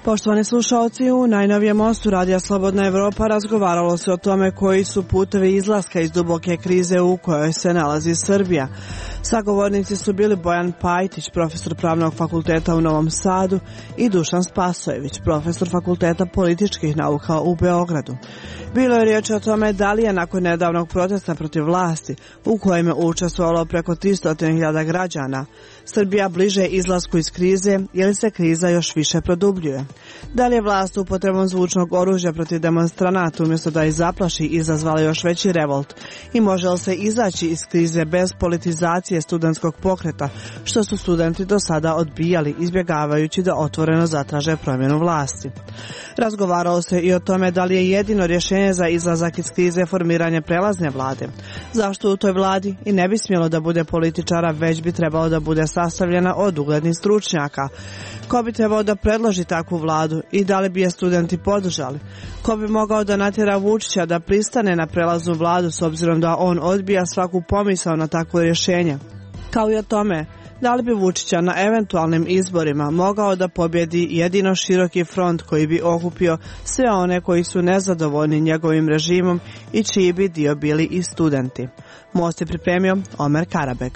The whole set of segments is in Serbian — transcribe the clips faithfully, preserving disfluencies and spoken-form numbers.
Poštovani slušalci, u najnovijem mostu Radija Slobodna Evropa razgovaralo se o tome koji su putevi izlaska iz duboke krize u kojoj se nalazi Srbija. Sagovornici su bili Bojan Pajtić, profesor Pravnog fakulteta u Novom Sadu, i Dušan Spasojević, profesor Fakulteta političkih nauka u Beogradu. Bilo je riječ o tome da li je nakon nedavnog protesta protiv vlasti, u kojem je učestvovalo preko tristo hiljada građana, Srbija bliže izlasku iz krize ili se kriza još više produbljuje. Da li je vlast upotrebom zvučnog oružja protiv demonstranata umjesto da ih zaplaši izazvala još veći revolt i može li se izaći iz krize bez politizacije studentskog pokreta, što su studenti do sada odbijali izbjegavajući da otvoreno zatraže promjenu vlasti. Razgovaralo se i o tome da li je jedino rješenje za izlazak iz krize formiranje prelazne vlade. Zašto u toj vladi i ne bi smjelo da bude političara, već bi trebalo da bude sastavljena od uglednih stručnjaka? Ko bi trebao da predloži takvu vladu i da li bi je studenti podržali? Ko bi mogao da natjera Vučića da pristane na prelaznu vladu s obzirom da on odbija svaku pomisao na takvo rješenje? Kao i o tome, da li bi Vučića na eventualnim izborima mogao da pobjedi jedino široki front koji bi okupio sve one koji su nezadovoljni njegovim režimom i čiji bi dio bili i studenti? Most je pripremio Omer Karabeg.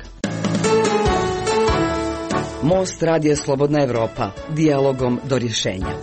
Most Radija Slobodna Evropa, dijalogom do rješenja.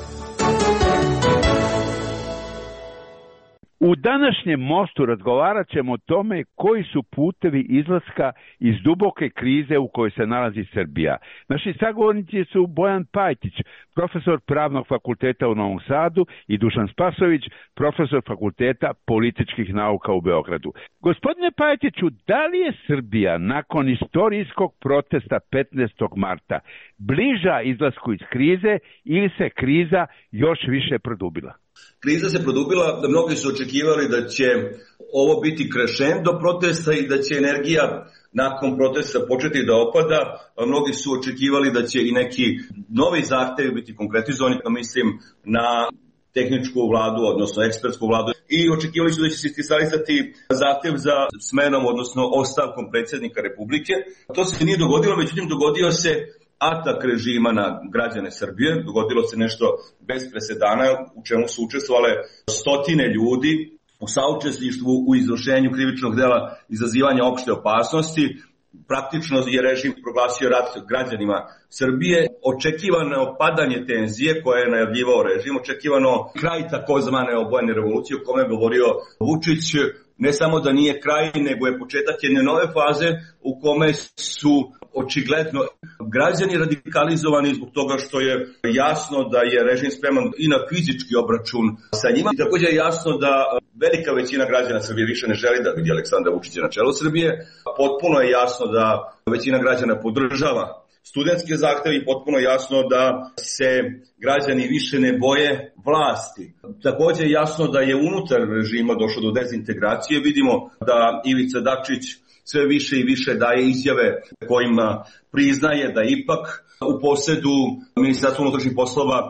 U današnjem mostu razgovarat ćemo o tome koji su putevi izlaska iz duboke krize u kojoj se nalazi Srbija. Naši sagovornici su Bojan Pajtić, profesor Pravnog fakulteta u Novom Sadu, i Dušan Spasojević, profesor Fakulteta političkih nauka u Beogradu. Gospodine Pajtiću, da li je Srbija nakon istorijskog protesta petnaestog marta bliža izlasku iz krize ili se kriza još više produbila? Kriza se produbila, da mnogi su očekivali da će ovo biti krešendo protesta i da će energija nakon protesta početi da opada. Mnogi su očekivali da će i neki novi zahtevi biti konkretizovani, mislim na tehničku vladu, odnosno ekspertsku vladu, i očekivali su da će se iskristalisati zahtev za smenom, odnosno ostavkom predsjednika Republike. To se nije dogodilo, međutim dogodio se atak režima na građane Srbije, dogodilo se nešto bez presedana u čemu su učestvovale stotine ljudi u saučesništvu u izvršenju krivičnog dela izazivanja opšte opasnosti. Praktično je režim proglasio rat građanima Srbije, očekivano padanje tenzije koje je najavljivao režim, očekivano kraj takozvane obojene revolucije o kome je govorio Vučić. Ne samo da nije kraj, nego je početak jedne nove faze u kome su očigledno građani radikalizovani zbog toga što je jasno da je režim spreman i na fizički obračun sa njima. Također je jasno da velika većina građana Srbije više ne želi da vidi Aleksandra Vučića na čelu Srbije. Potpuno je jasno da većina građana podržava studentske zahteve i potpuno jasno da se građani više ne boje vlasti. Također je jasno da je unutar režima došlo do dezintegracije. Vidimo da Ivica Dačić sve više i više daje izjave kojima priznaje da ipak u posjedu Ministarstva unutrašnjih poslova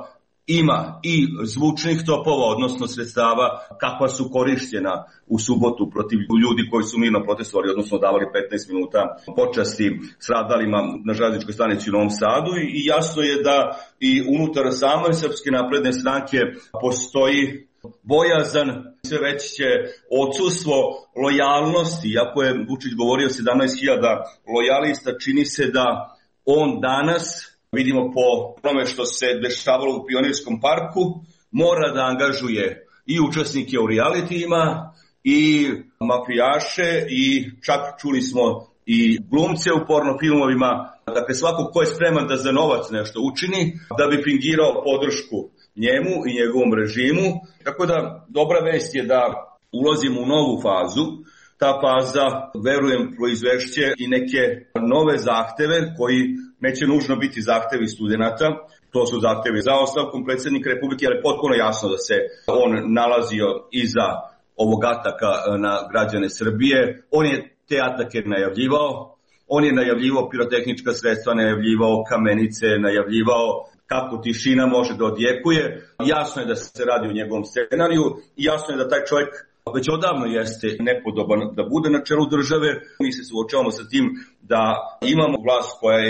ima i zvučnih topova, odnosno sredstava kakva su korišćena u subotu protiv ljudi koji su mirno protestovali, odnosno davali petnaest minuta počasti stradalima na železničkoj stanici u Novom Sadu. I jasno je da i unutar same Srpske napredne stranke postoji bojazan, sve veće odsustvo lojalnosti. Iako je Vučić govorio sedamnaest hiljada lojalista, čini se da on danas, vidimo po tome što se dešavalo u Pionirskom parku, mora da angažuje i učesnike u realitijima, i mafijaše, i čak čuli smo i glumce u pornofilmovima. Dakle, svako ko je spreman da za novac nešto učini, da bi fingirao podršku njemu i njegovom režimu. Tako da dobra vest je da ulazimo u novu fazu. Ta faza, verujem, proizvešće i neke nove zahteve koji neće nužno biti zahtevi studenata. To su zahtevi za ostavkom predsjednika Republike, ali je potpuno jasno da se on nalazio iza ovog ataka na građane Srbije. On je te atake najavljivao. On je najavljivao pirotehnička sredstva, najavljivao kamenice, najavljivao kako tišina može da odjekuje. Jasno je da se radi o njegovom scenariju i jasno je da taj čovjek već odavno jeste nepodoban da bude na čelu države. Mi se suočavamo sa tim da imamo vlast koja je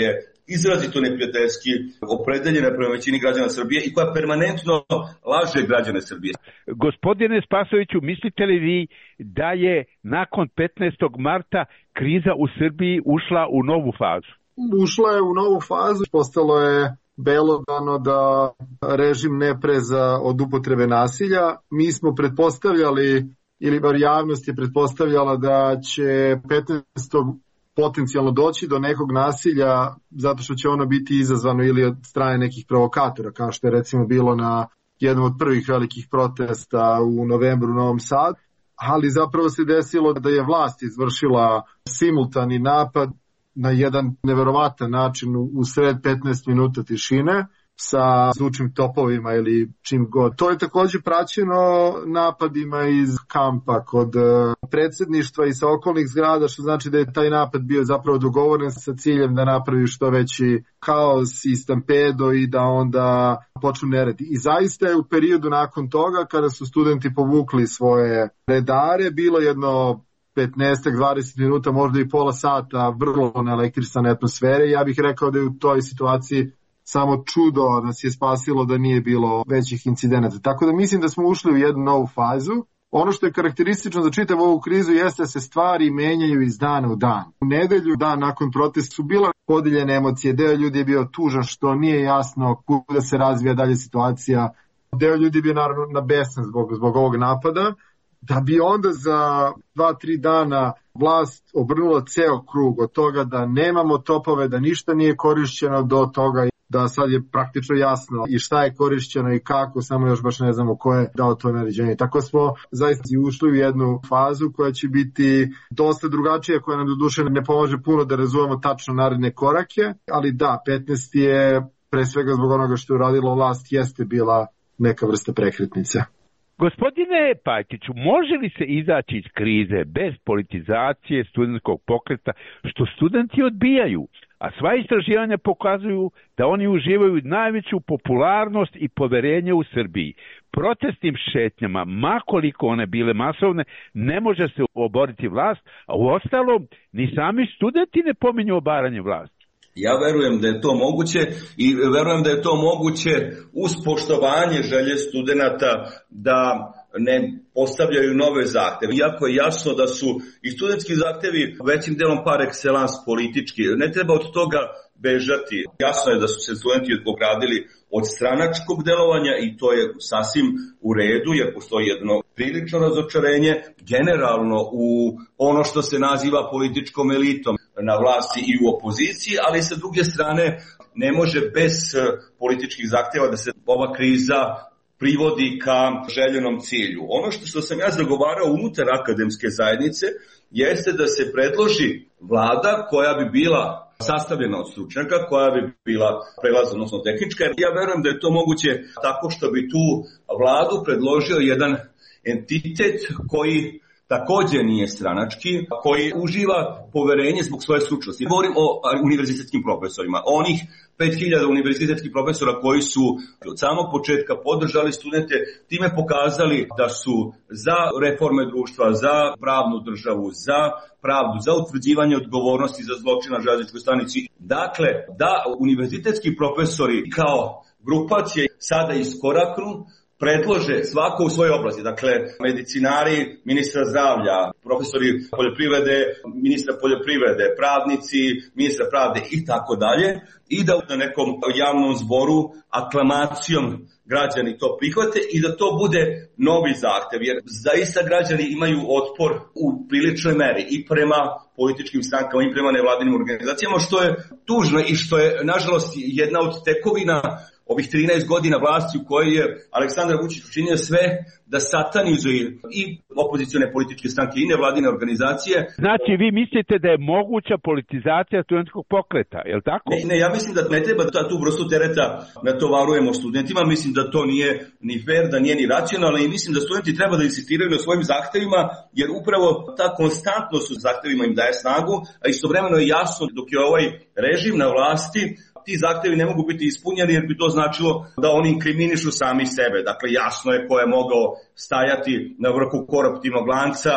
izrazito neprijateljski opredeljena prema većini građana Srbije i koja permanentno laže građane Srbije. Gospodine Spasoviću, mislite li vi da je nakon petnaestog marta kriza u Srbiji ušla u novu fazu? Ušla je u novu fazu, postalo je belodano da režim ne preza od upotrebe nasilja. Mi smo pretpostavljali, ili bar javnost je pretpostavljala da će petnaestog potencijalno doći do nekog nasilja zato što će ono biti izazvano ili od strane nekih provokatora, kao što je recimo bilo na jednom od prvih velikih protesta u novembru u Novom Sadu, ali zapravo se desilo da je vlast izvršila simultani napad na jedan neverovatan način u sred petnaest minuta tišine sa zvučnim topovima ili čim god. To je takođe praćeno napadima iz kampa kod predsjedništva i sa okolnih zgrada, što znači da je taj napad bio zapravo dogovoren sa ciljem da napravi što veći haos i stampedo i da onda počnu neredi. I zaista je u periodu nakon toga, kada su studenti povukli svoje redare, bilo jedno petnaest do dvadeset minuta, možda i pola sata vrlo naelektrisane atmosfere. Ja bih rekao da je u toj situaciji samo čudo nas je spasilo da nije bilo većih incidenata. Tako da mislim da smo ušli u jednu novu fazu. Ono što je karakteristično za čitavu ovu krizu jeste da se stvari menjaju iz dana u dan. U nedelju, dan nakon protesta, su bila podijeljene emocije. Deo ljudi je bio tužan što nije jasno kuda se razvija dalje situacija. Deo ljudi je bio naravno nabesan zbog, zbog ovog napada. Da bi onda za dva, tri dana vlast obrnula ceo krug od toga da nemamo topove, da ništa nije korišćeno do toga da sad je praktično jasno i šta je korišćeno i kako, samo još baš ne znamo ko je dao to naređenje. Tako smo zaista ušli u jednu fazu koja će biti dosta drugačija, koja nam do duše ne pomože puno da razumemo tačno naredne korake, ali da, petnaest je pre svega zbog onoga što je uradila vlast jeste bila neka vrsta prekretnice. Gospodine Pajtiću, može li se izaći iz krize bez politizacije studentskog pokreta, što studenti odbijaju? A sva istraživanja pokazuju da oni uživaju najveću popularnost i poverenje u Srbiji. Protestnim šetnjama, makoliko one bile masovne, ne može se oboriti vlast, a u ostalom ni sami studenti ne pominju obaranje vlasti. Ja verujem da je to moguće i verujem da je to moguće uz poštovanje želje studenata da ne postavljaju nove zahteve. Iako je jasno da su i studentski zahtevi većim delom par excellence politički. Ne treba od toga bežati. Jasno je da su se studenti ogradili od stranačkog delovanja i to je sasvim u redu jer postoji jedno prilično razočarenje generalno u ono što se naziva političkom elitom na vlasti i u opoziciji, ali sa druge strane ne može bez političkih zahteva da se ova kriza privodi ka željenom cilju. Ono što, što sam ja zagovarao unutar akademske zajednice jeste da se predloži vlada koja bi bila sastavljena od stručnjaka, koja bi bila prelazna, odnosno tehnička. Ja verujem da je to moguće tako što bi tu vladu predložio jedan entitet koji takođe nije stranački, koji uživa poverenje zbog svoje stručnosti. Govorim o univerzitetskim profesorima, onih pet hiljada univerzitetskih profesora koji su od samog početka podržali studente, time pokazali da su za reforme društva, za pravnu državu, za pravdu, za utvrđivanje odgovornosti za zločin na železničkoj stanici. Dakle, da univerzitetski profesori kao grupacije sada iskoraknu, predlože svako u svojoj oblasti, dakle medicinari ministra zdravlja, profesori poljoprivrede, ministra poljoprivrede, pravnici, ministra pravde i tako dalje, i da na nekom javnom zboru aklamacijom građani to prihvate i da to bude novi zahtev, jer zaista građani imaju otpor u priličnoj meri i prema političkim strankama i prema nevladinim organizacijama, što je tužno i što je nažalost jedna od tekovina ovih trinaest godina vlasti u kojoj je Aleksandar Vučić učinio sve da satanizuje i opozicione političke stranke i nevladine organizacije. Znači, vi mislite da je moguća politizacija studentskog pokreta, je li tako? Ne, ne, ja mislim da ne treba da tu vrstu tereta natovarujemo studentima, mislim da to nije ni fair, da nije ni racionalno i mislim da studenti treba da insistiraju na svojim zahtevima, jer upravo ta konstantnost u zahtevima im daje snagu, a istovremeno je jasno dok je ovaj režim na vlasti, ti zahtevi ne mogu biti ispunjeni jer bi to značilo da oni inkriminišu sami sebe. Dakle, jasno je ko je mogao stajati na vrhu koruptivnog lanca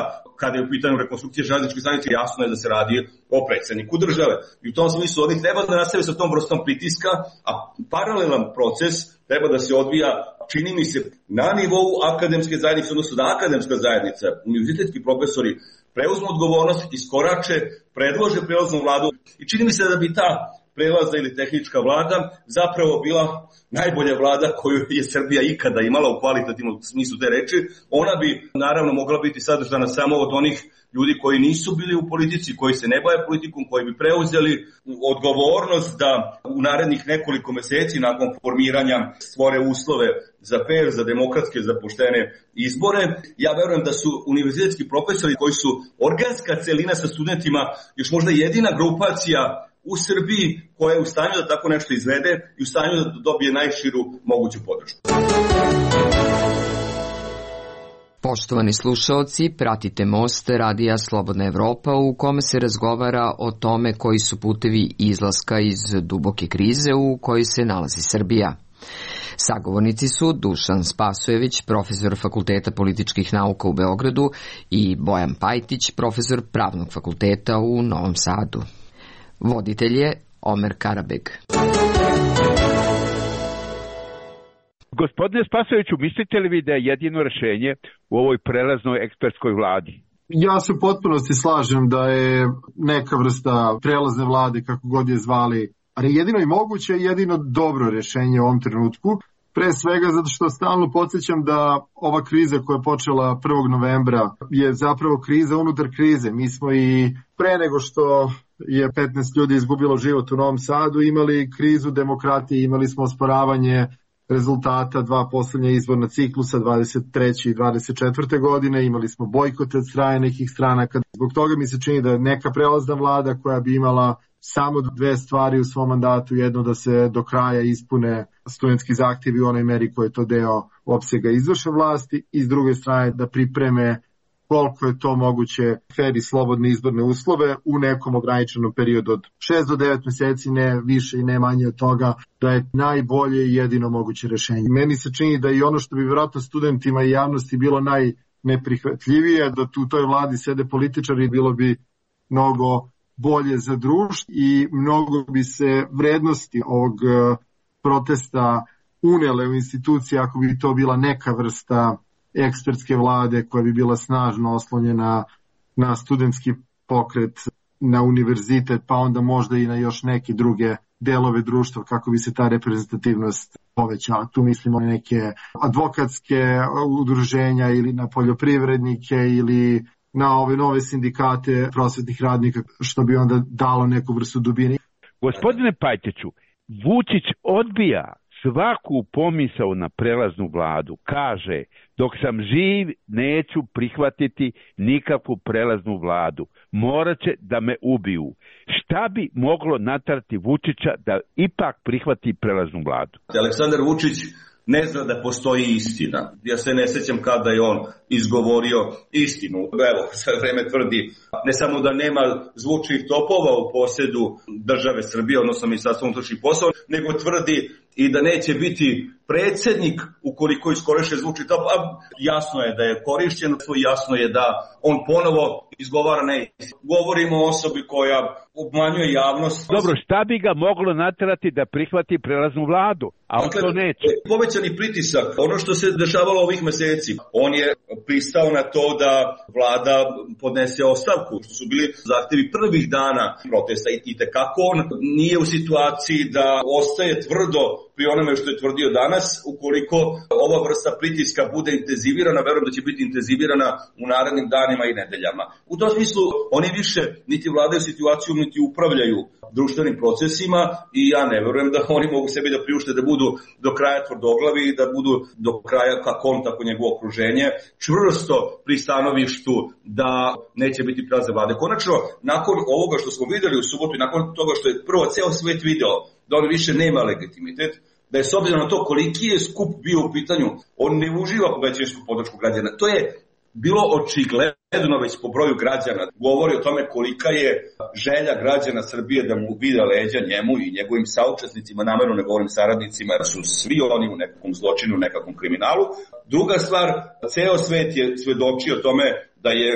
kada je u pitanju rekonstrukcije železničke stanice, jasno je da se radi o predsjedniku države. I u tom smislu oni treba da nastave sa tom vrstom pritiska, a paralelan proces treba da se odvija, čini mi se, na nivou akademske zajednice, odnosno da akademska zajednica, univerzitetski profesori preuzmu odgovornost, iskorače, predlože prelaznu vladu i čini mi se da bi ta prelazna ili tehnička vlada zapravo bila najbolja vlada koju je Srbija ikada imala u kvalitativnom smislu te reči. Ona bi naravno mogla biti sadržana samo od onih ljudi koji nisu bili u politici, koji se ne bave politikom, koji bi preuzeli odgovornost da u narednih nekoliko meseci nakon formiranja stvore uslove za fer, za demokratske, za poštene izbore. Ja verujem da su univerzitetski profesori koji su organska celina sa studentima još možda jedina grupacija u Srbiji koja je u stanju da tako nešto izvede i u stanju da dobije najširu moguću podršku. Poštovani slušaoci, pratite Most Radija Slobodna Evropa u kome se razgovara o tome koji su putevi izlaska iz duboke krize u kojoj se nalazi Srbija. Sagovornici su Dušan Spasojević, profesor Fakulteta političkih nauka u Beogradu i Bojan Pajtić, profesor Pravnog fakulteta u Novom Sadu. Voditelj je Omer Karabeg. Gospodine Spasojeviću, mislite li vi da je jedino rešenje u ovoj prelaznoj ekspertskoj vladi? Ja se u potpunosti slažem da je neka vrsta prelazne vlade, kako god je zvali, ali jedino i moguće, jedino dobro rešenje u ovom trenutku. Pre svega zato što stalno podsjećam da ova kriza koja je počela prvog novembra je zapravo kriza unutar krize. Mi smo i pre nego što je petnaest ljudi izgubilo život u Novom Sadu imali krizu demokratije, imali smo osporavanje rezultata dva poslednja izborna ciklusa dvadeset treće i dvadeset četvrte godine, imali smo bojkote od strane nekih stranaka. Zbog toga mi se čini da neka prelazna vlada koja bi imala samo dve stvari u svom mandatu, jedno da se do kraja ispune studentski zahtjevi u onoj meri koji je to deo opsega izvršne vlasti i s druge strane da pripreme koliko je to moguće fer i slobodne izborne uslove u nekom ograničenom periodu od šest do devet meseci, ne više i ne manje od toga, da je najbolje i jedino moguće rešenje. Meni se čini da i ono što bi vjerojatno studentima i javnosti bilo najneprihvatljivije, da tu u toj vladi sede političari, bilo bi mnogo bolje za društvo i mnogo bi se vrednosti ovog protesta unele u institucije ako bi to bila neka vrsta ekspertske vlade koja bi bila snažno oslonjena na studentski pokret, na univerzitet, pa onda možda i na još neke druge delove društva kako bi se ta reprezentativnost povećala. Tu mislimo na neke advokatske udruženja ili na poljoprivrednike ili na ove nove sindikate prosvetnih radnika, što bi onda dalo neku vrstu dubine. Gospodine Pajtiću, Vučić odbija svaku pomisao na prelaznu vladu. Kaže, dok sam živ neću prihvatiti nikakvu prelaznu vladu. Morat će da me ubiju. Šta bi moglo naterati Vučića da ipak prihvati prelaznu vladu? Aleksandar Vučić ne zna da postoji istina. Ja se ne sećam kada je on izgovorio istinu. Evo, sve vreme tvrdi ne samo da nema zvučnih topova u posedu države Srbije, odnosno Ministarstva unutrašnjih poslova, nego tvrdi i da neće biti predsjednik ukoliko iskoristi zvučni top. A jasno je da je korišćen, jasno je da on ponovo izgovara neistinu. Govorimo o osobi koja obmanjuje javnost. Dobro, šta bi ga moglo naterati da prihvati prelaznu vladu? A on dakle, to neće. Povećani pritisak, ono što se dešavalo ovih meseci, on je pristao na to da vlada podnese ostavku, što su bili zahtjevi prvih dana protesta i tekako on nije u situaciji da ostaje tvrdo pri onome što je tvrdio danas. Ukoliko ova vrsta pritiska bude intenzivirana, verujem da će biti intenzivirana u narednim danima i nedeljama. U tom smislu oni više niti vladaju situacijom, niti upravljaju društvenim procesima i ja ne verujem da oni mogu sebi da priušte da budu do kraja tvrdoglavi i da budu do kraja kako on, tako njegovo okruženje čvrsto pri stanovištu da neće biti prelazne vlade. Konačno, nakon ovoga što smo videli u subotu i nakon toga što je prvo ceo svet video da on više nema legitimitet, da je s obzirom na to koliki je skup bio u pitanju, on ne uživa većinsku podršku građana. To je bilo očigledno već po broju građana. Govori o tome kolika je želja građana Srbije da mu vide leđa njemu i njegovim saučesnicima, namerno ne govorim saradnicima, jer su svi oni u nekom zločinu, u nekakvom kriminalu. Druga stvar, ceo svet je svedočio tome da je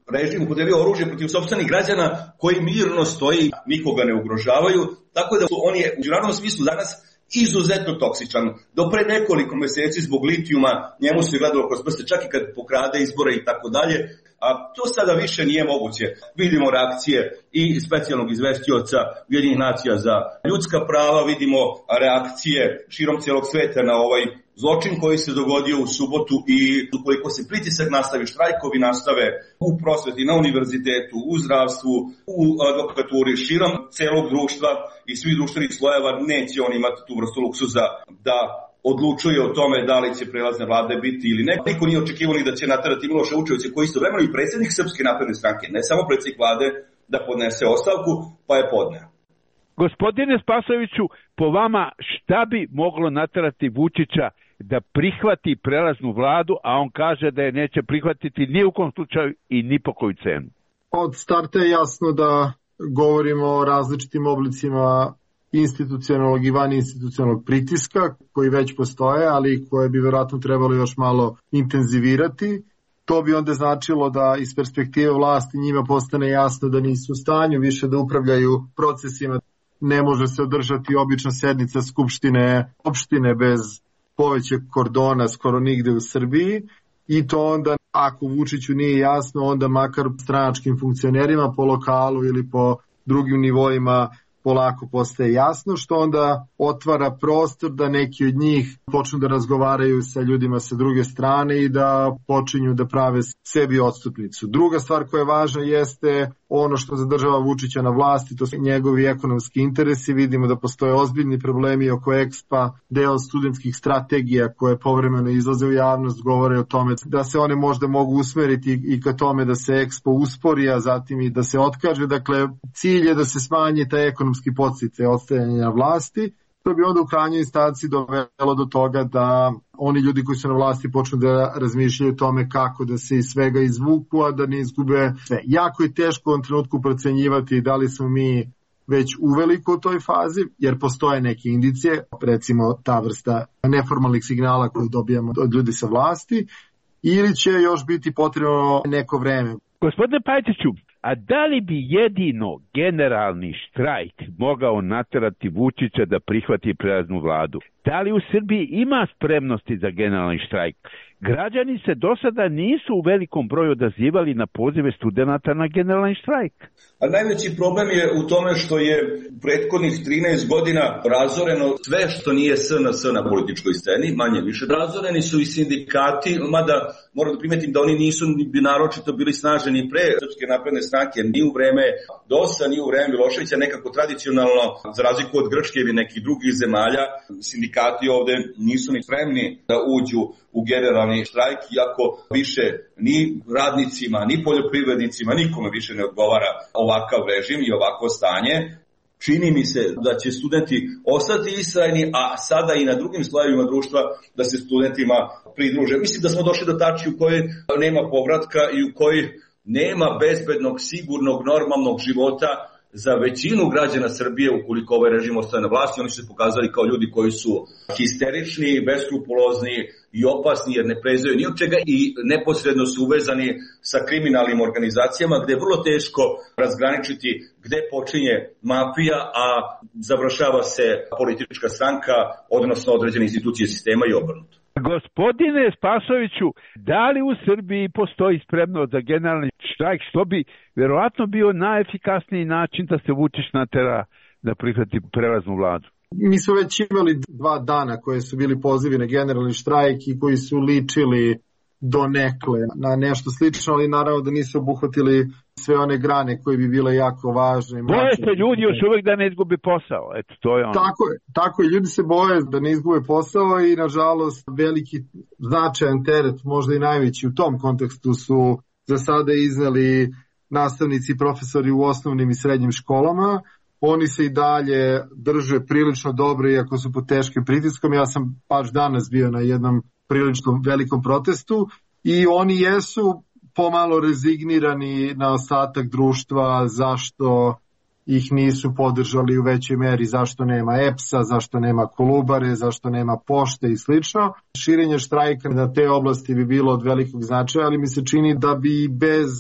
režim upotrebio oružje protiv sopstvenih građana koji mirno stoji, nikoga ne ugrožavaju, tako da on je u međunarodnom smislu danas izuzetno toksičan. Do pre nekoliko meseci zbog litijuma njemu se gledalo kroz prste, čak i kad pokrade izbore i tako dalje, a to sada više nije moguće. Vidimo reakcije i specijalnog izvestioca Ujedinjenih nacija za ljudska prava, vidimo reakcije širom cijelog sveta na ovaj zločin koji se dogodio u subotu i ukoliko se pritisak nastavi, štrajkovi nastave u prosveti, na univerzitetu, u zdravstvu, u advokaturi, širom celog društva i svih društvenih slojeva, neće on imati tu vrstu luksuza da odlučuje o tome da li će prelazne vlade biti ili ne. Niko nije očekivao ni da će naterati Miloša Vučevića, koji su vremeno i predsjednik Srpske napredne stranke, ne samo predsjednik vlade, da podnese ostavku, pa je podneo. Gospodine Spasojeviću, po vama šta bi moglo naterati Vučića da prihvati prelaznu vladu, a on kaže da je neće prihvatiti ni u kom slučaju i ni po koju cenu? Od starta je jasno da govorimo o različitim oblicima institucionalnog i van institucionalnog pritiska koji već postoje, ali koje bi vjerojatno trebalo još malo intenzivirati. To bi onda značilo da iz perspektive vlasti njima postane jasno da nisu u stanju više da upravljaju procesima. Ne može se održati obična sednica Skupštine opštine bez povećeg kordona skoro nigde u Srbiji i to onda, ako Vučiću nije jasno, onda makar stranačkim funkcionerima po lokalu ili po drugim nivoima polako postaje jasno, što onda otvara prostor da neki od njih počnu da razgovaraju sa ljudima sa druge strane i da počinju da prave sebi odstupnicu. Druga stvar koja je važna jeste ono što zadržava Vučića na vlasti, to su njegovi ekonomski interesi. Vidimo da postoje ozbiljni problemi oko Expa, deo studentskih strategija koje povremeno izlaze u javnost, govore o tome da se one možda mogu usmeriti i ka tome da se Expo uspori, a zatim i da se otkaže. Dakle, cilj je da se smanji taj ekonomski podsticaj odstajanja na vlasti. To bi onda u krajnjoj instanci dovelo do toga da oni ljudi koji su na vlasti počnu da razmišljaju o tome kako da se iz svega izvuku, a da ne izgube sve. Jako je teško u ovom trenutku procenjivati da li smo mi već uveliko u toj fazi, jer postoje neke indicije, recimo ta vrsta neformalnih signala koju dobijamo od ljudi sa vlasti, ili će još biti potrebno neko vreme. Gospodine Pajtiću, a da li bi jedino generalni štrajk mogao naterati Vučića da prihvati prelaznu vladu? Da li u Srbiji ima spremnosti za generalni štrajk? Građani se do sada nisu u velikom broju odazivali na pozive studenata na generalni štrajk. A najveći problem je u tome što je prethodnih trinaest godina razoreno sve što nije S N S na političkoj sceni, manje više. Razoreni su i sindikati, mada moram da primetim da oni nisu bi naročito bili snaženi pre Srpske napredne stranke, ni u vreme D O S-a, ni u vreme Miloševića, nekako tradicionalno, za razliku od Grčke ili nekih drugih zemalja, sindikati ovde nisu ni spremni da uđu u generalni štrajk, iako više ni radnicima, ni poljoprivrednicima, nikome više ne odgovara ovakav režim i ovako stanje. Čini mi se da će studenti ostati istrajni, a sada i na drugim slojevima društva da se studentima pridruže. Mislim da smo došli do tačke u kojoj nema povratka i u kojoj nema bezbednog, sigurnog, normalnog života za većinu građana Srbije ukoliko ovaj režim ostaje na vlasti. Oni su se pokazali kao ljudi koji su histerični, beskrupulozni i opasni jer ne prezaju ni od čega i neposredno su uvezani sa kriminalnim organizacijama gde je vrlo teško razgraničiti gde počinje mafija, a završava se politička stranka, odnosno određene institucije sistema i obrnuto. Gospodine Spasojeviću, da li u Srbiji postoji spremnost za generalni štrajk, što bi verovatno bio najefikasniji način da se Vučić natera da prihvati prelaznu vladu? Mi smo već imali dva dana koje su bili pozivi na generalni štrajk i koji su ličili do nekle na nešto slično, ali naravno da nisu obuhvatili sve one grane koje bi bile jako važne. Boje se ljudi još uvek da ne izgubi posao. Eto, to je ono. Tako je, tako je, ljudi se boje da ne izgube posao i nažalost veliki značajan teret, možda i najveći u tom kontekstu su za sada izneli nastavnici i profesori u osnovnim i srednjim školama. Oni se i dalje drže prilično dobro iako su pod teškim pritiskom. Ja sam baš danas bio na jednom prilično velikom protestu i oni jesu pomalo rezignirani na ostatak društva zašto ih nisu podržali u većoj meri, zašto nema E P S-a, zašto nema Kolubare, zašto nema pošte i slično. Širenje štrajka na te oblasti bi bilo od velikog značaja, ali mi se čini da bi bez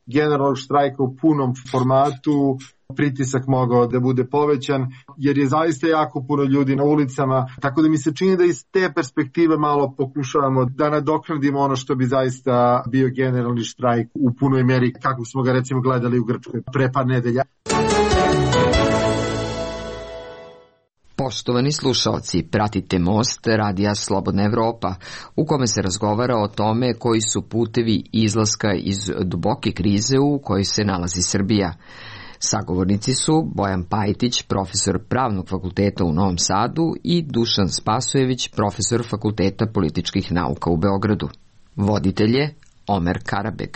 generalnog štrajka u punom formatu pritisak mogao da bude povećan, jer je zaista jako puno ljudi na ulicama, tako da mi se čini da iz te perspektive malo pokušavamo da nadoknadimo ono što bi zaista bio generalni štrajk u punoj meri, kako smo ga recimo gledali u Grčkoj pre par nedelja. Poštovani slušaoci, pratite Most Radija Slobodna Evropa, u kome se razgovara o tome koji su putevi izlaska iz duboke krize u kojoj se nalazi Srbija. Sagovornici su Bojan Pajtić, profesor Pravnog fakulteta u Novom Sadu i Dušan Spasojević, profesor Fakulteta političkih nauka u Beogradu. Voditelj je Omer Karabeg.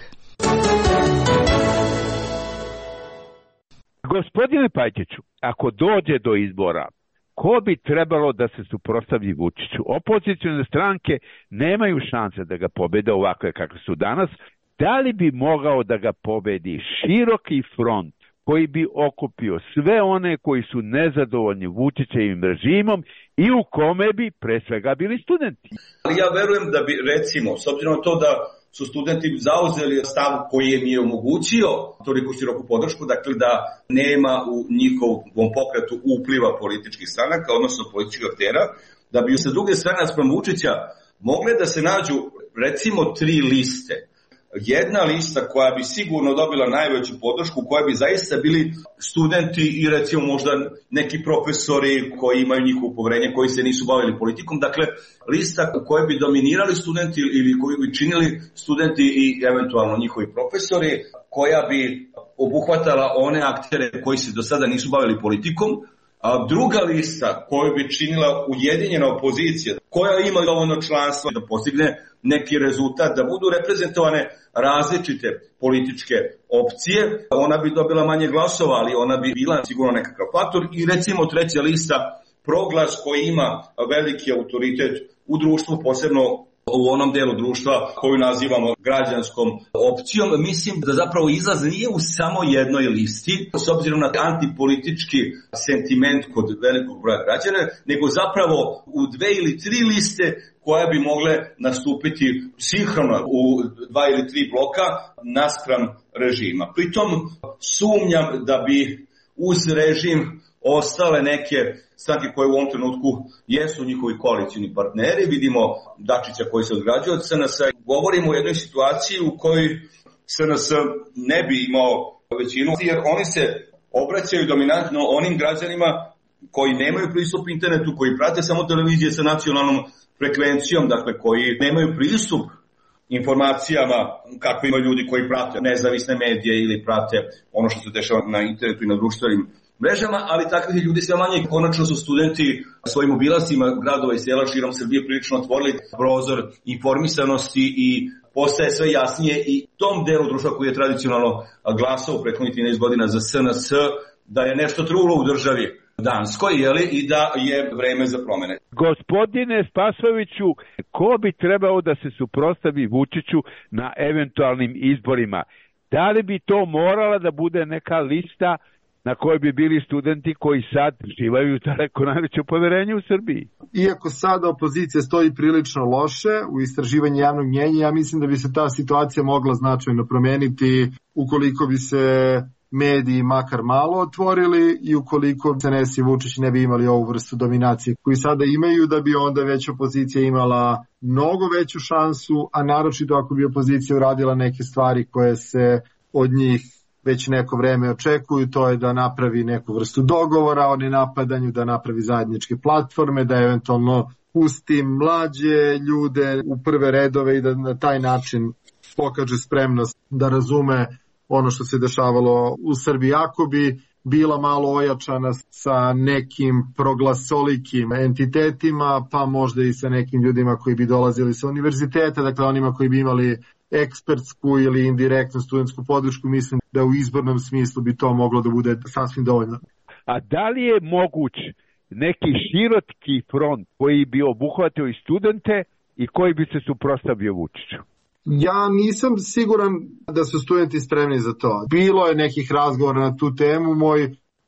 Gospodine Pajtiću, ako dođe do izbora, ko bi trebalo da se suprotstavi Vučiću? Opozicione stranke nemaju šanse da ga pobede ovakve kakve su danas. Da li bi mogao da ga pobedi široki front koji bi okupio sve one koji su nezadovoljni Vučićevim režimom i u kome bi pre svega bili studenti? Ja verujem da bi, recimo, s obzirom na to da su studenti zauzeli stav koji je mi omogućio toliko široku podršku, dakle da nema u njihovom pokretu upliva političkih stranaka, odnosno političkih aktera, da bi sa druge strane naspram Vučića mogle da se nađu recimo tri liste. Jedna lista koja bi sigurno dobila najveću podršku, koja bi zaista bili studenti i recimo možda neki profesori koji imaju njihovo poverenje, koji se nisu bavili politikom. Dakle, lista u kojoj bi dominirali studenti ili koju bi činili studenti i eventualno njihovi profesori, koja bi obuhvatala one aktere koji se do sada nisu bavili politikom. A druga lista koju bi činila ujedinjena opozicija, koja ima dovoljno članstva da postigne neki rezultat, da budu reprezentovane različite političke opcije, ona bi dobila manje glasova, ali ona bi bila sigurno nekakav faktor. I recimo treća lista, Proglas, koji ima veliki autoritet u društvu, posebno u onom delu društva koju nazivamo građanskom opcijom. Mislim da zapravo izlaz nije u samo jednoj listi, s obzirom na antipolitički sentiment kod velikog broja građana, nego zapravo u dve ili tri liste koje bi mogle nastupiti sinhrono u dva ili tri bloka naspram režima. Pritom sumnjam da bi uz režim ostale neke stranke koje u ovom trenutku jesu njihovi koalicijni partneri. Vidimo Dačića koji se odgrađuje od S N S-a. Govorimo o jednoj situaciji u kojoj S N S ne bi imao većinu, jer oni se obraćaju dominantno onim građanima koji nemaju pristup internetu, koji prate samo televizije sa nacionalnom frekvencijom, dakle koji nemaju pristup informacijama kakve imaju ljudi koji prate nezavisne medije ili prate ono što se dešava na internetu i na društvenim mrežama, ali takvih ljudi sve manje. Konačno su studenti svojim obilascima gradova i sela širom Srbije prilično otvorili prozor informisanosti i postaje sve jasnije i tom delu društva koji je tradicionalno glasao u prethodnih trinaest godina za S N S, da je nešto trulo u državi Danskoj, jeli, i da je vreme za promene. Gospodine Spasojeviću, ko bi trebao da se suprotstavi Vučiću na eventualnim izborima? Da li bi to morala da bude neka lista na kojoj bi bili studenti koji sad živaju daleko najveće poverenje u Srbiji? Iako sada opozicija stoji prilično loše u istraživanju javnog mnjenja, ja mislim da bi se ta situacija mogla značajno promeniti ukoliko bi se mediji makar malo otvorili i ukoliko S N S i Vučić ne bi imali ovu vrstu dominacije koju sada imaju, da bi onda već opozicija imala mnogo veću šansu, a naročito ako bi opozicija uradila neke stvari koje se od njih već neko vreme očekuju, to je da napravi neku vrstu dogovora o nenapadanju, da napravi zajedničke platforme, da eventualno pusti mlađe ljude u prve redove i da na taj način pokaže spremnost da razume ono što se dešavalo u Srbiji. Ako bi bila malo ojačana sa nekim proglasolikim entitetima, pa možda i sa nekim ljudima koji bi dolazili sa univerziteta, dakle onima koji bi imali ekspertsku ili indirektnu studentsku podršku, mislim da u izbornom smislu bi to moglo da bude sasvim dovoljno. A da li je moguć neki široki front koji bi obuhvatio i studente i koji bi se suprotstavio Vučiću? Ja nisam siguran da su studenti spremni za to. Bilo je nekih razgovora na tu temu. Moj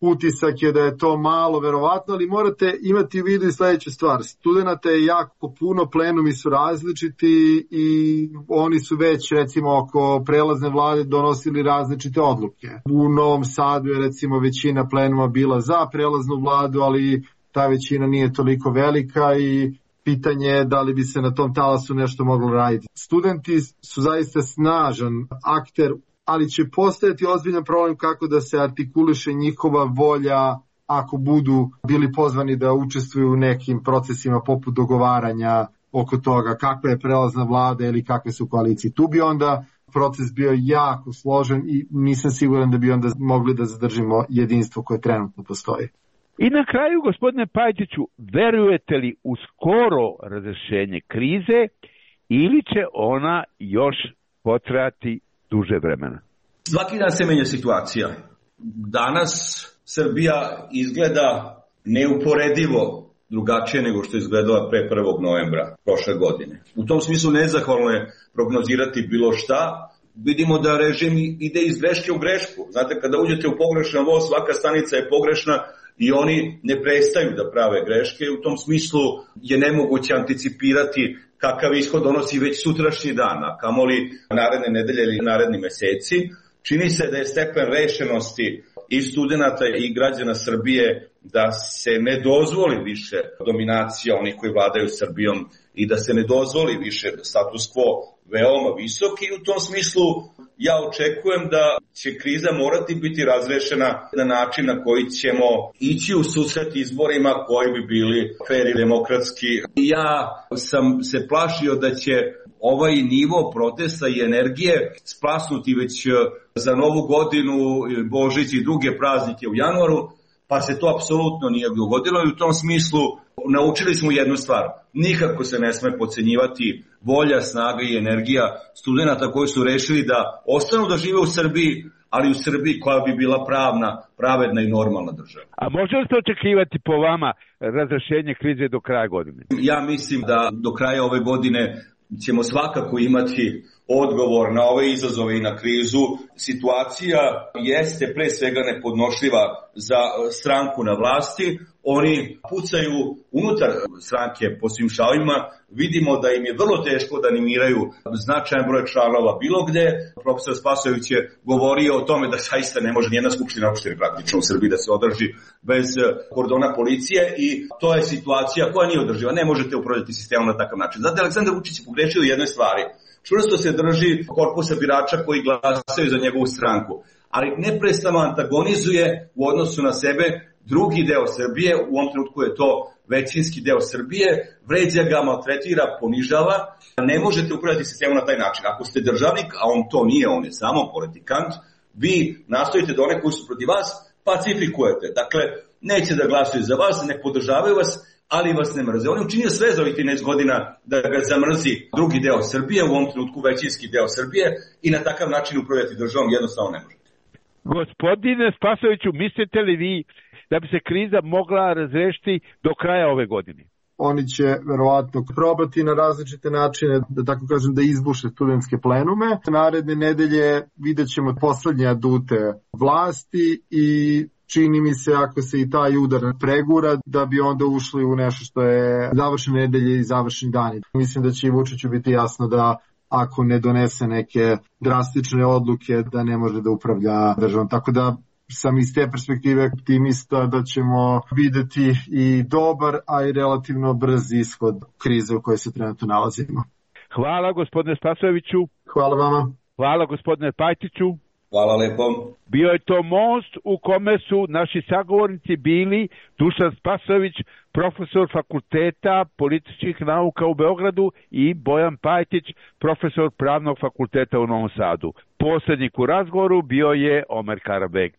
utisak je da je to malo verovatno, ali morate imati u vidu i sledeću stvar. Studenata je jako puno, plenumi su različiti i oni su već recimo oko prelazne vlade donosili različite odluke. U Novom Sadu je recimo većina plenuma bila za prelaznu vladu, ali ta većina nije toliko velika i pitanje je da li bi se na tom talasu nešto moglo raditi. Studenti su zaista snažan akter, ali će postojati ozbiljan problem kako da se artikuliše njihova volja ako budu bili pozvani da učestvuju u nekim procesima poput dogovaranja oko toga kakva je prelazna vlada ili kakve su koalicije. Tu bi onda proces bio jako složen i nisam siguran da bi onda mogli da zadržimo jedinstvo koje trenutno postoji. I na kraju, gospodine Pajtiću, verujete li u skoro razrešenje krize ili će ona još potrajati duže vremena? Svaki dan se menja situacija. Danas Srbija izgleda neuporedivo drugačije nego što je izgledala pre prvog novembra prošle godine. U tom smislu nezahvalno je prognozirati bilo šta. Vidimo da režim ide iz greške u grešku. Znate, kada uđete u pogrešan voz, svaka stanica je pogrešna i oni ne prestaju da prave greške. U tom smislu je nemoguće anticipirati kakav ishod donosi već sutrašnji dan, a kamoli naredne nedelje ili naredni meseci. Čini se da je stepen rešenosti i studenata i građana Srbije da se ne dozvoli više dominacija onih koji vladaju Srbijom i da se ne dozvoli više status quo veoma visok i u tom smislu ja očekujem da će kriza morati biti razrešena na način na koji ćemo ići u susret izborima koji bi bili fer i demokratski. Ja sam se plašio da će ovaj nivo protesta i energije splasnuti već za Novu godinu, Božić i druge praznike u januaru, pa se to apsolutno nije dogodilo i u tom smislu naučili smo jednu stvar. Nikako se ne sme podcenjivati volja, snaga i energija studenata koji su rešili da ostanu da žive u Srbiji, ali u Srbiji koja bi bila pravna, pravedna i normalna država. A može li se očekivati po vama razrešenje krize do kraja godine? Ja mislim da do kraja ove godine ćemo svakako imati odgovor na ove izazove i na krizu. Situacija jeste pre svega nepodnošljiva za stranku na vlasti. Oni pucaju unutar stranke po svim šavima. Vidimo da im je vrlo teško da animiraju značajan broj članova bilo gde. Profesor Spasojević je govorio o tome da zaista ne može nijedna skupština opštine praktično u Srbiji da se održi bez kordona policije i to je situacija koja nije održiva. Ne možete upravljati sistemom na takav način. Znate, Aleksandar Vučić je pogrešio u jednoj stvari. Čvrsto se drži korpusa birača koji glasaju za njegovu stranku, ali neprestano antagonizuje u odnosu na sebe drugi deo Srbije, u ovom trenutku je to većinski deo Srbije, vređa ga, maltretira, ponižava. Ne možete upravljati sistemom na taj način. Ako ste državnik, a on to nije, on je samo politikant, vi nastojite da one koji su protiv vas pacifikujete. Dakle, neće da glasuju za vas, ne podržavaju vas, ali vas ne mrze. On je učinio sve za ovih trinaest godina da ga zamrzi drugi deo Srbije, u ovom trenutku većinski deo Srbije i na takav način upravljati državom jednostavno ne možete. Gospodine Spasojeviću, mislite li vi da bi se kriza mogla razrešiti do kraja ove godine? Oni će verovatno probati na različite načine, da tako kažem, da izbuše studentske plenume. Naredne nedelje vidjet ćemo poslednje adute vlasti i čini mi se ako se i taj udar pregura da bi onda ušli u nešto što je završene nedelje i završeni dani. Mislim da će i Vučiću biti jasno da ako ne donese neke drastične odluke da ne može da upravlja državom. Tako da sam iz te perspektive optimista da ćemo videti i dobar, a i relativno brz ishod krize u kojoj se trenutno nalazimo. Hvala gospodine Spasojeviću. Hvala vama. Hvala gospodine Pajtiću. Hvala lepo. Bio je to most u kome su naši sagovornici bili Dušan Spasojević, profesor fakulteta političkih nauka u Beogradu i Bojan Pajtić, profesor pravnog fakulteta u Novom Sadu. Poslednjik u razgovoru bio je Omer Karabeg.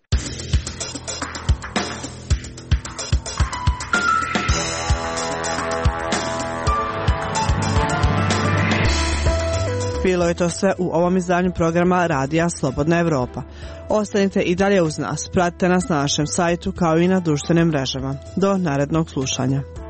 Bilo je to sve u ovom izdanju programa Radija Slobodna Evropa. Ostanite i dalje uz nas, pratite nas na našem sajtu kao i na društvenim mrežama. Do narednog slušanja.